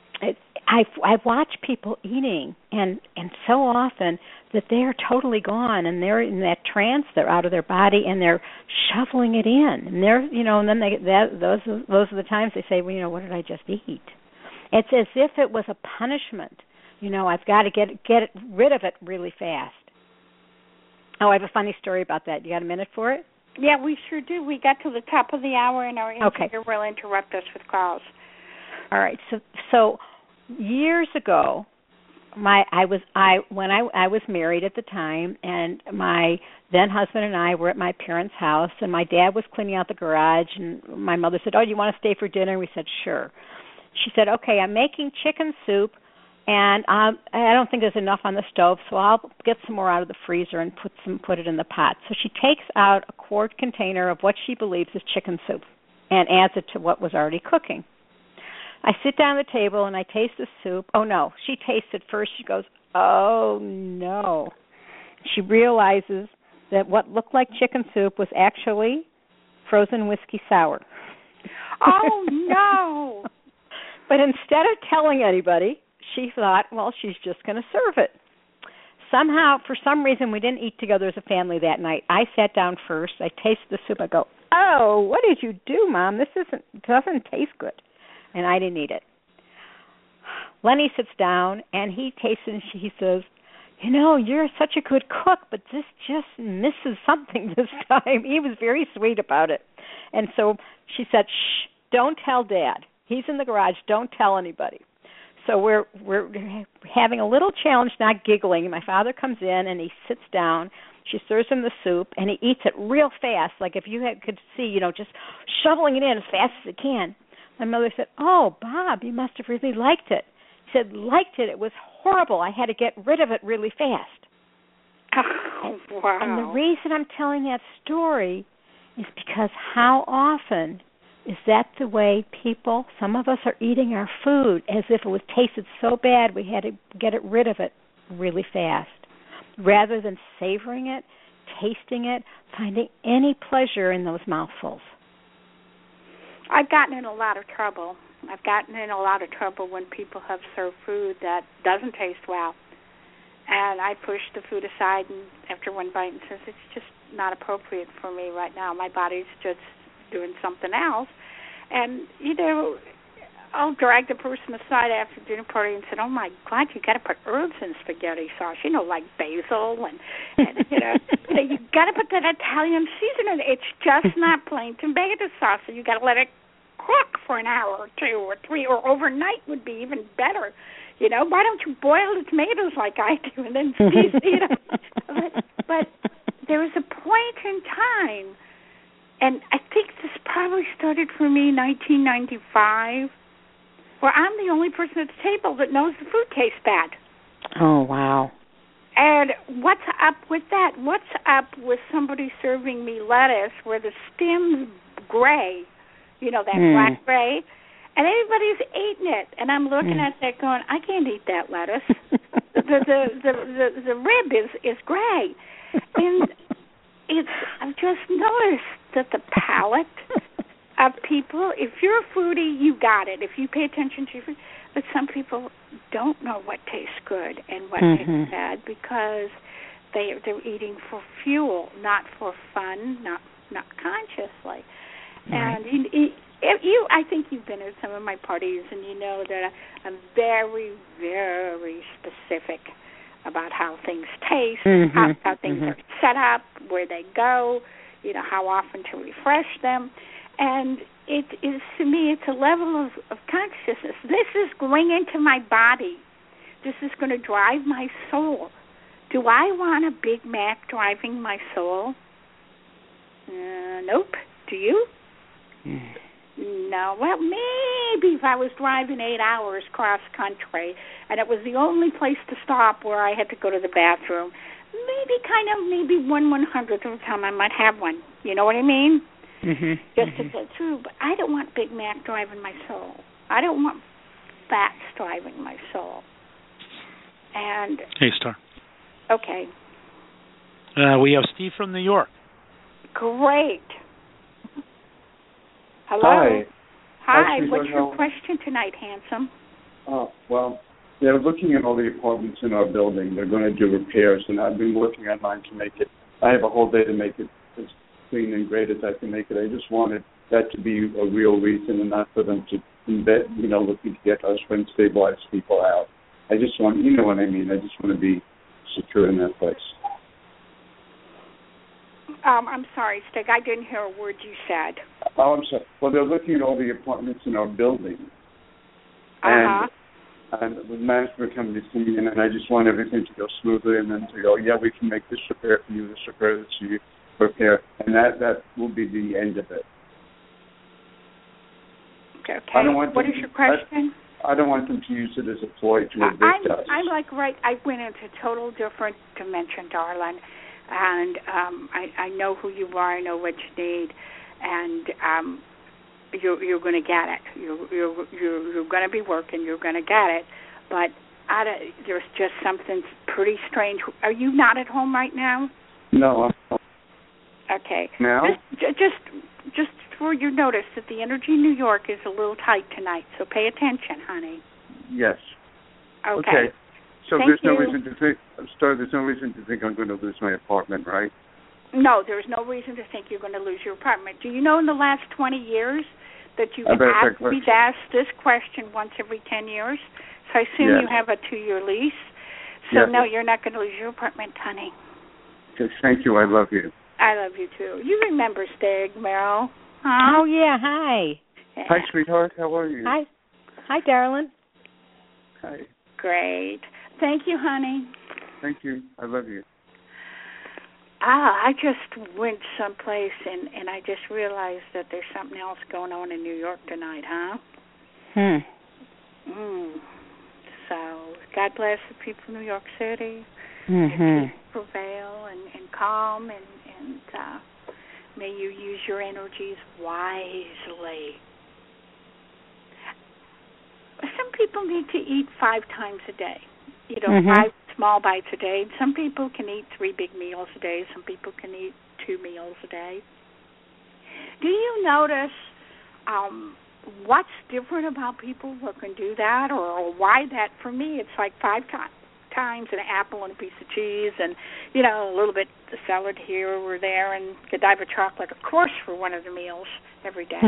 I've watched people eating, and so often that they are totally gone, and they're in that trance, they're out of their body, and they're shoveling it in, and they're and then those are the times they say, well, what did I just eat? It's as if it was a punishment. I've got to get rid of it really fast. Oh, I have a funny story about that. You got a minute for it? Yeah, we sure do. We got to the top of the hour, and our engineer will interrupt us with calls. All right. So years ago, when I was married at the time, and my then husband and I were at my parents' house, and my dad was cleaning out the garage, and my mother said, "Oh, do you want to stay for dinner?" We said, "Sure." She said, "Okay, I'm making chicken soup, and I don't think there's enough on the stove, so I'll get some more out of the freezer and put it in the pot." So she takes out a quart container of what she believes is chicken soup and adds it to what was already cooking. I sit down at the table and I taste the soup. Oh, no, she tastes it first. She goes, "Oh, no." She realizes that what looked like chicken soup was actually frozen whiskey sour. Oh, no. But instead of telling anybody, she thought, well, she's just going to serve it. Somehow, for some reason, we didn't eat together as a family that night. I sat down first. I tasted the soup. I go, "Oh, what did you do, Mom? This doesn't taste good." And I didn't eat it. Lenny sits down, and he tastes it, and he says, "You're such a good cook, but this just misses something this time." He was very sweet about it. And so she said, "Shh, don't tell Dad. He's in the garage. Don't tell anybody." So we're having a little challenge, not giggling. My father comes in, and he sits down. She serves him the soup, and he eats it real fast, like if you could see, just shoveling it in as fast as he can. My mother said, "Oh, Bob, you must have really liked it." He said, "Liked it? It was horrible. I had to get rid of it really fast." Oh, wow. And the reason I'm telling that story is because how often is that the way people, some of us are eating our food as if it was tasted so bad we had to get rid of it really fast, rather than savoring it, tasting it, finding any pleasure in those mouthfuls. I've gotten in a lot of trouble. I've gotten in a lot of trouble when people have served food that doesn't taste well. And I push the food aside and after one bite and says, "It's just not appropriate for me right now. My body's just doing something else." And, I'll drag the person aside after dinner party and said, "Oh, my God, you got to put herbs in spaghetti sauce, like basil and you got to put that Italian seasoning. It's just not plain tomato sauce, and you got to let it cook for an hour or 2 or 3, or overnight would be even better. Why don't you boil the tomatoes like I do and then season But there was a point in time, and I think this probably started for me 1995, where I'm the only person at the table that knows the food tastes bad. Oh, wow. And what's up with that? What's up with somebody serving me lettuce where the stem's gray, that black gray, and everybody's eating it, and I'm looking at that going, I can't eat that lettuce. the rib is gray, and I've just noticed that the palate of people, if you're a foodie, you got it. If you pay attention to your food, but some people don't know what tastes good and what tastes bad because they're eating for fuel, not for fun, not consciously. Right. And I think you've been at some of my parties, and you know that I'm very, very specific about how things taste, how things are set up, where they go, how often to refresh them. And it is, to me, it's a level of consciousness. This is going into my body. This is going to drive my soul. Do I want a Big Mac driving my soul? Nope. Do you? No. Well, maybe if I was driving 8 hours cross country and it was the only place to stop where I had to go to the bathroom, maybe 1/100th of the time I might have one. You know what I mean? Just to get through. But I don't want Big Mac driving my soul. I don't want fats driving my soul. And hey, Star. Okay. We have Steve from New York. Great. Hello. Hi. Hi. What's your question tonight, handsome? Well, they're looking at all the apartments in our building. They're going to do repairs, and I've been working on mine to make it. I have a whole day to make it as clean and great as I can make it. I just wanted that to be a real reason and not for them to invest, looking to get us and stabilize people out. I just want, you know what I mean. I just want to be secure in that place. I'm sorry, Stig. I didn't hear a word you said. Oh, I'm sorry. Well, they're looking at all the apartments in our building. Uh-huh. And the management company is coming in, and I just want everything to go smoothly, and then to go, yeah, we can make this repair for you, this repair, this for you, repair, and that will be the end of it. Okay. What is your question? I don't want them to use it as a ploy to evict us. I went into a total different dimension, darling, and I know who you are, I know what you need, and you're going to get it. You're going to be working. You're going to get it. But there's just something pretty strange. Are you not at home right now? No, I'm home. Okay. Now? Just for your notice that the energy in New York is a little tight tonight, so pay attention, honey. Yes. Okay. So Thank there's you. no reason to think. There's no reason to think I'm going to lose my apartment, right? No, there's no reason to think you're going to lose your apartment. Do you know in the last 20 years that you've been asked this question once every 10 years? So I assume you have a 2-year lease. So no, you're not going to lose your apartment, honey. Okay, thank you. I love you. I love you too. You remember Stig, Meryl? Huh? Oh yeah. Hi. Yeah. Hi, sweetheart. How are you? Hi, darling. Hi. Great. Thank you, honey. Thank you. I love you. I just went someplace and I just realized that there's something else going on in New York tonight, huh? So God bless the people of New York City. Peace prevail and calm and may you use your energies wisely. Some people need to eat 5 times a day. 5 small bites a day. Some people can eat 3 big meals a day. Some people can eat 2 meals a day. Do you notice what's different about people who can do that, or why that? For me, it's like 5 times an apple and a piece of cheese, and a little bit of salad here or there, and Godiva chocolate, of course, for one of the meals every day.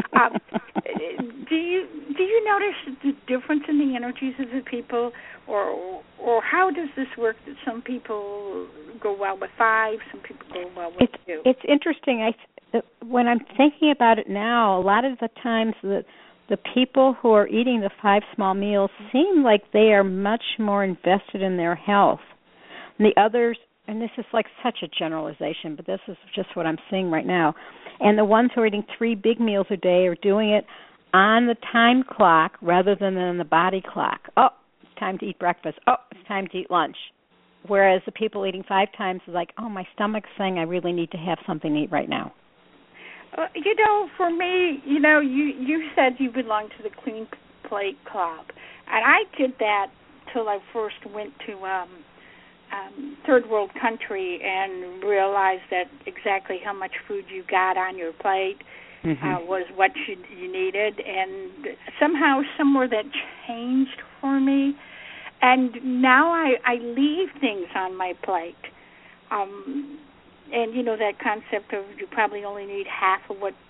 Do you notice the difference in the energies of the people, or how does this work? That some people go well with 5, some people go well with 2. It's interesting. When I'm thinking about it now, a lot of the times the people who are eating the 5 small meals seem like they are much more invested in their health. And the others, and this is like such a generalization, but this is just what I'm seeing right now. And the ones who are eating 3 big meals a day are doing it on the time clock rather than on the body clock. Oh, it's time to eat breakfast. Oh, it's time to eat lunch. Whereas the people eating 5 times is like, oh, my stomach's saying I really need to have something to eat right now. For me, you said you belong to the Clean Plate Club, and I did that till I first went to third world country and realized that exactly how much food you got on your plate was what you needed, and somehow, somewhere that changed for me, and now I leave things on my plate. And that concept of you probably only need half of what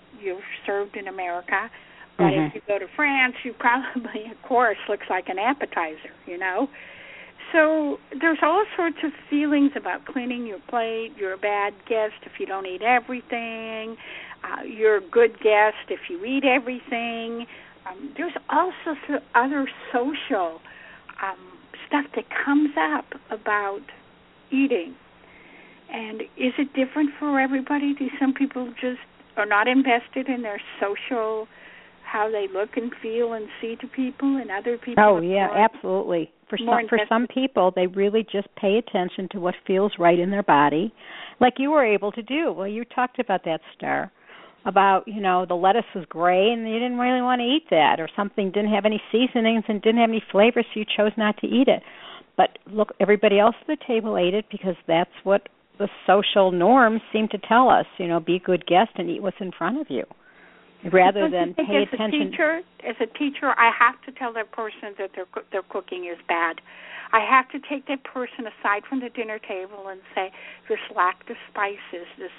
you're served in America. But if you go to France, you probably, of course, looks like an appetizer, you know. So there's all sorts of feelings about cleaning your plate. You're a bad guest if you don't eat everything. You're a good guest if you eat everything. There's also other social stuff that comes up about eating. And is it different for everybody? Do some people just are not invested in their social, how they look and feel and see to people, and other people? Oh, yeah, absolutely. For some people, they really just pay attention to what feels right in their body, like you were able to do. Well, you talked about that, Star, about, you know, the lettuce was gray and you didn't really want to eat that, or something didn't have any seasonings and didn't have any flavor, so you chose not to eat it. But look, everybody else at the table ate it because that's what the social norms seem to tell us, you know, be a good guest and eat what's in front of you, rather than pay attention. As a teacher, I have to tell that person that their cooking is bad. I have to take that person aside from the dinner table and say, this lacked the spices, this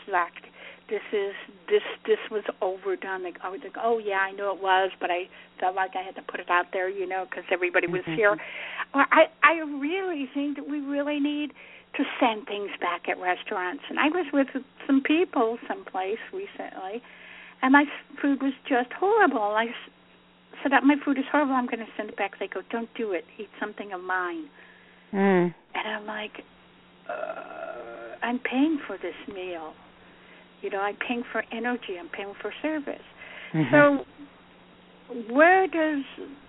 was overdone. I was like, oh yeah, I know it was, but I felt like I had to put it out there, you know, because everybody was here. Well, I really think that we really need to send things back at restaurants. And I was with some people someplace recently, and my food was just horrible. I said, my food is horrible, I'm going to send it back. They go, don't do it. Eat something of mine. And I'm like, I'm paying for this meal. You know, I'm paying for energy. I'm paying for service. So where does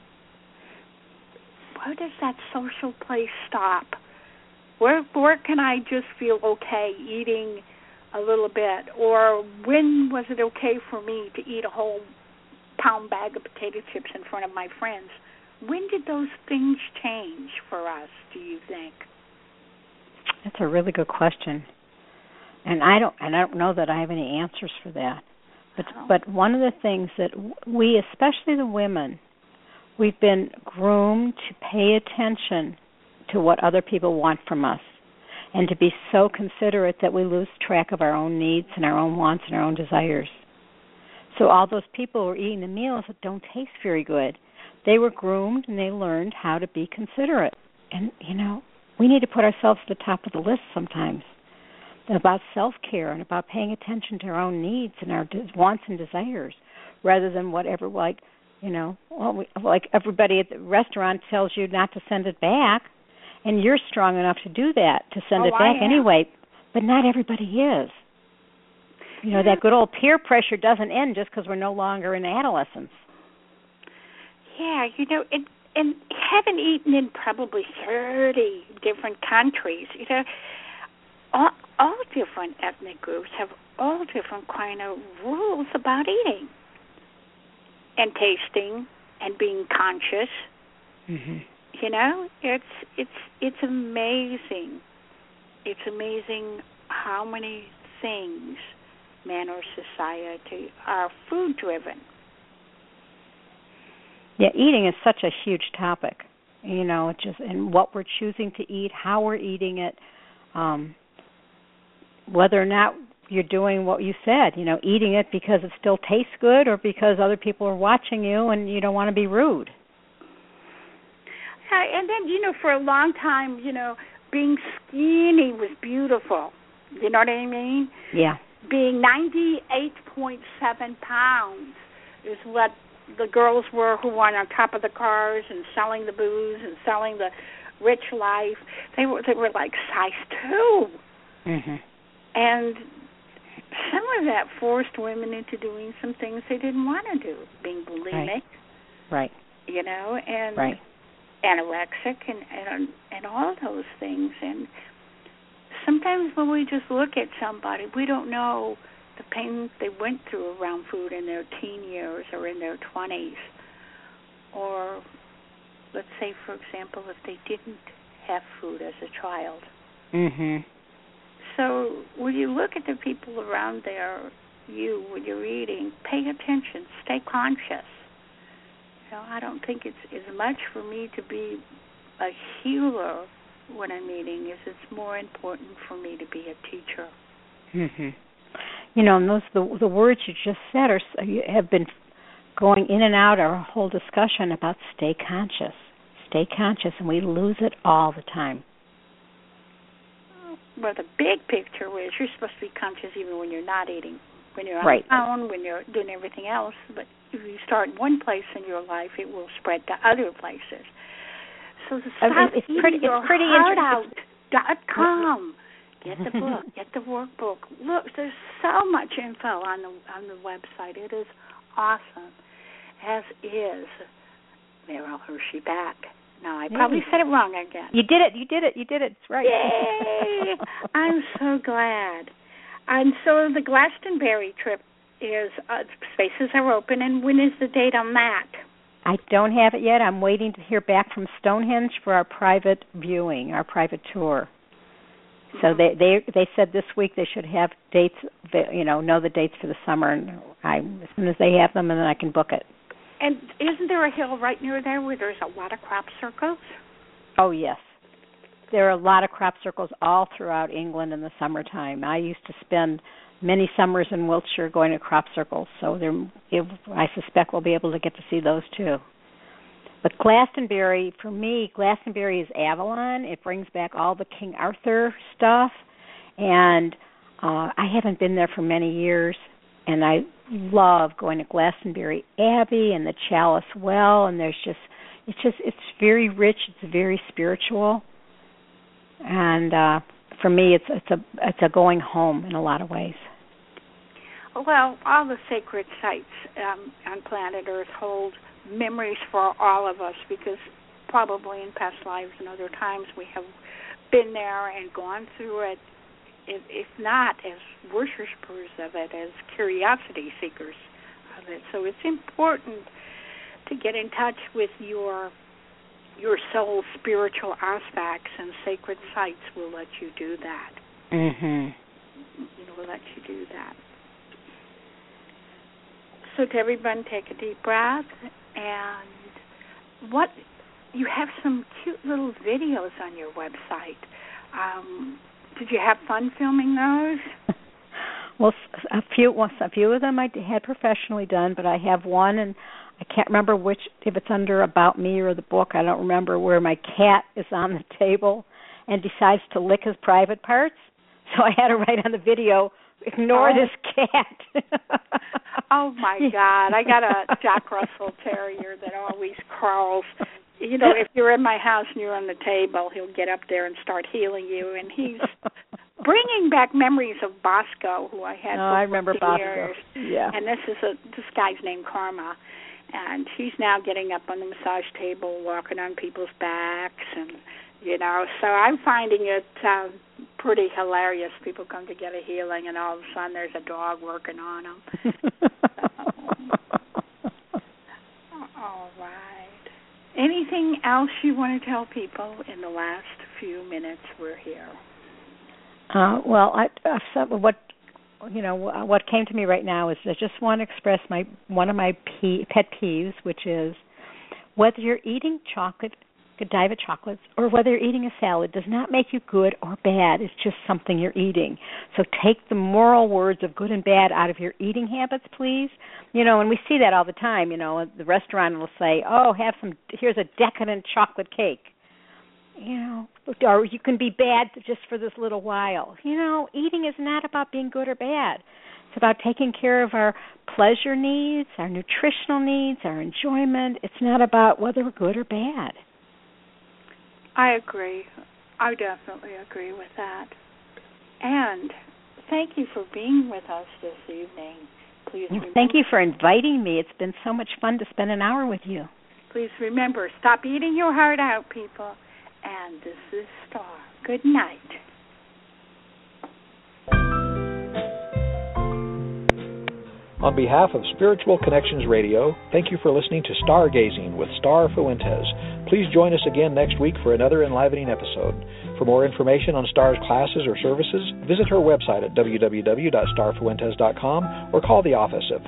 that social place stop? Where can I just feel okay eating a little bit? Or when was it okay for me to eat a whole pound bag of potato chips in front of my friends? When did those things change for us, do you think? That's a really good question. And I don't know that I have any answers for that. But one of the things that we, especially the women, we've been groomed to pay attention to what other people want from us, and to be so considerate that we lose track of our own needs and our own wants and our own desires. So all those people who are eating the meals that don't taste very good, they were groomed and they learned how to be considerate. And, you know, we need to put ourselves at the top of the list sometimes about self-care and about paying attention to our own needs and our wants and desires, rather than whatever, like, you know, like everybody at the restaurant tells you not to send it back. And you're strong enough to do that, to send it back anyway. But not everybody is. You know, that good old peer pressure doesn't end just because we're no longer in adolescence. Yeah, you know, and having eaten in probably 30 different countries, you know, all different ethnic groups have all different kind of rules about eating and tasting and being conscious. You know, it's amazing. It's amazing how many things man or society are food driven. Yeah, eating is such a huge topic. You know, and what we're choosing to eat, how we're eating it, whether or not you're doing what you said, you know, eating it because it still tastes good or because other people are watching you and you don't want to be rude. And then, you know, for a long time, you know, being skinny was beautiful. You know what I mean? Yeah. Being 98.7 pounds is what the girls were who were on top of the cars and selling the booze and selling the rich life. They were like size 2. And some of that forced women into doing some things they didn't want to do, being bulimic. Right. You know, and anorexic and all those things. And sometimes when we just look at somebody, we don't know the pain they went through around food in their teen years or in their 20s. Or let's say, for example, if they didn't have food as a child. So when you look at the people around there, when you're eating, pay attention, stay conscious. You know, I don't think it's as much for me to be a healer when I'm eating as it's more important for me to be a teacher. And those the words you just said have been going in and out our whole discussion about stay conscious, and we lose it all the time. Well, the big picture is you're supposed to be conscious even when you're not eating, when you're on right. the phone, when you're doing everything else. But if you start in one place in your life, it will spread to other places. So the it's pretty heartout.com. Get the book. Get the workbook. Look, there's so much info on the website. It is awesome, as is Meryl Hershey Back. No, I probably said it wrong again. You did it. It's right. Yay! I'm so glad. And so the Glastonbury trip is, spaces are open, and when is the date on that? I don't have it yet. I'm waiting to hear back from Stonehenge for our private viewing, our private tour. So they said this week they should have dates, know the dates for the summer, and as soon as they have them, and then I can book it. And isn't there a hill right near there where there's a lot of crop circles? Oh, yes. There are a lot of crop circles all throughout England in the summertime. I used to spend many summers in Wiltshire going to crop circles, so I suspect we'll be able to get to see those too. But Glastonbury, for me, Glastonbury is Avalon. It brings back all the King Arthur stuff, and I haven't been there for many years, and I love going to Glastonbury Abbey and the Chalice Well, and it's very rich. It's very spiritual, and for me, it's a going home in a lot of ways. Well, all the sacred sites on planet Earth hold memories for all of us, because probably in past lives and other times we have been there and gone through it, if not as worshippers of it, as curiosity seekers of it. So it's important to get in touch with your soul's spiritual aspects, and sacred sites will let you do that. It will let you do that. So to everyone, take a deep breath. And you have some cute little videos on your website. Did you have fun filming those? Well, a few of them I had professionally done, but I have one, and I can't remember if it's under About Me or the book. I don't remember, where my cat is on the table and decides to lick his private parts. So I had to write on the video, ignore this cat. Oh, my God. I got a Jack Russell Terrier that always crawls. If you're in my house and you're on the table, he'll get up there and start healing you. And he's bringing back memories of Bosco, who I had for I remember years. Bosco. Yeah. And this guy's named Karma. And he's now getting up on the massage table, walking on people's backs, and so I'm finding it pretty hilarious. People come to get a healing, and all of a sudden there's a dog working on them. All right. Anything else you want to tell people in the last few minutes we're here? Well, what came to me right now is I just want to express one of my pet peeves, which is whether you're eating Godiva chocolates or whether you're eating a salad does not make you good or bad. It's just something you're eating. So take the moral words of good and bad out of your eating habits, please. And we see that all the time. The restaurant will say, "Oh, here's a decadent chocolate cake." Or you can be bad just for this little while. Eating is not about being good or bad. It's about taking care of our pleasure needs, our nutritional needs, our enjoyment. It's not about whether we're good or bad. I agree. I definitely agree with that. And thank you for being with us this evening. Please remember, thank you for inviting me. It's been so much fun to spend an hour with you. Please remember, stop eating your heart out, people. And this is Star. Good night. On behalf of Spiritual Connections Radio, thank you for listening to Stargazing with Star Fuentes. Please join us again next week for another enlivening episode. For more information on Star's classes or services, visit her website at www.starfuentes.com or call the office at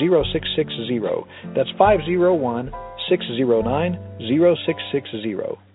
501-609-0660. That's 501-609-0660.